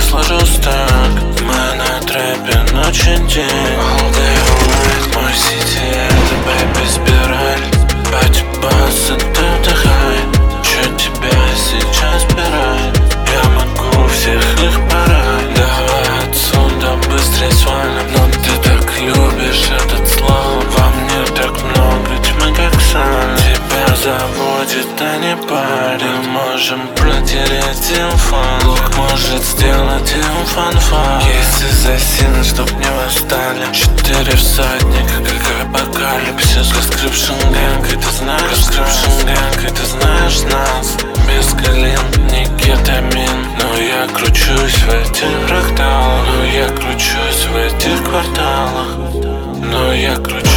сложусь так. Мы на трэпе ночь и день. All day, all night. Мой сити это baby спираль. Пати басы, ты вдыхай. Чё тебя сейчас пирать? Я могу всех их порать. Давай отсюда быстрей свалим. Но ты так любишь этот слом. Во мне так много тьмы, как сан. Тебя заводит, а не парит. Можем протереть телефон. Лук может сделать им фан-фан. Есть ассасины, чтоб не восстали. 4 всадника, как апокалипсис. Раскрывший гэнг, и ты знаешь, раскрывший гэнг, и ты знаешь нас. Без колен, не кетамин. Но я кручусь в этих фракталах. Но я кручусь в этих кварталах. Но я кручусь.